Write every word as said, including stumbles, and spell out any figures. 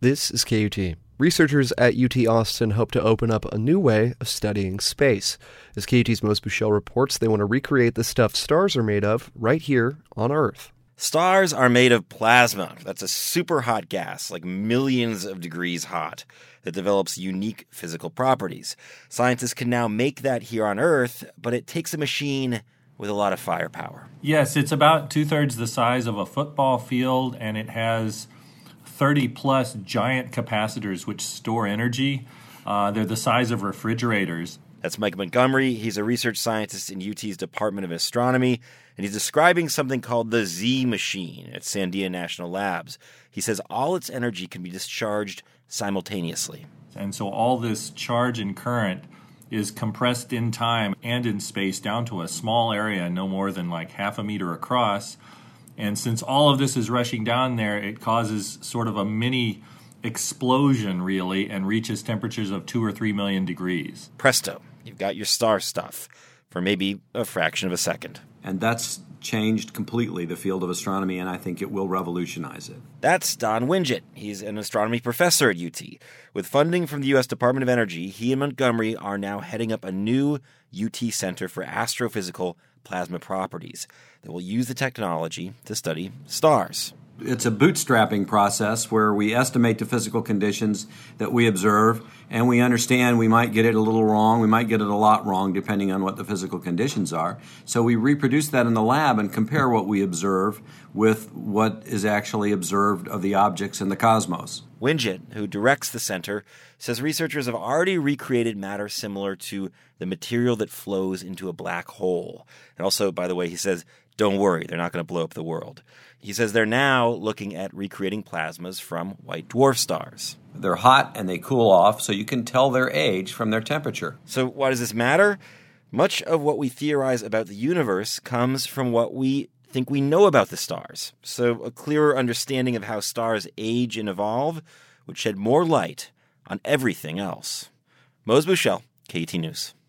This is K U T. Researchers at U T Austin hope to open up a new way of studying space. As K U T's Mose Buchel reports, they want to recreate the stuff stars are made of right here on Earth. Stars are made of plasma. That's a super hot gas, like millions of degrees hot, that develops unique physical properties. Scientists can now make that here on Earth, but it takes a machine with a lot of firepower. Yes, it's about two-thirds the size of a football field, and it has thirty-plus giant capacitors which store energy. Uh, they're the size of refrigerators. That's Mike Montgomery. He's a research scientist in U T's Department of Astronomy, and he's describing something called the Z machine at Sandia National Labs. He says all its energy can be discharged simultaneously. And so all this charge and current is compressed in time and in space down to a small area, no more than like half a meter across. And since all of this is rushing down there, it causes sort of a mini explosion, really, and reaches temperatures of two or three million degrees. Presto, you've got your star stuff for maybe a fraction of a second. And that's changed completely the field of astronomy, and I think it will revolutionize it. That's Don Winget. He's an astronomy professor at U T. With funding from the U S Department of Energy, he and Montgomery are now heading up a new U T Center for Astrophysical Plasma Properties that will use the technology to study stars. It's a bootstrapping process where we estimate the physical conditions that we observe, and we understand we might get it a little wrong, we might get it a lot wrong, depending on what the physical conditions are. So we reproduce that in the lab and compare what we observe with what is actually observed of the objects in the cosmos. Winget, who directs the center, says researchers have already recreated matter similar to the material that flows into a black hole. And also, by the way, he says, don't worry, they're not going to blow up the world. He says they're now looking at recreating plasmas from white dwarf stars. They're hot and they cool off, so you can tell their age from their temperature. So why does this matter? Much of what we theorize about the universe comes from what we think we know about the stars. So a clearer understanding of how stars age and evolve would shed more light on everything else. Mose Buchel, K U T News.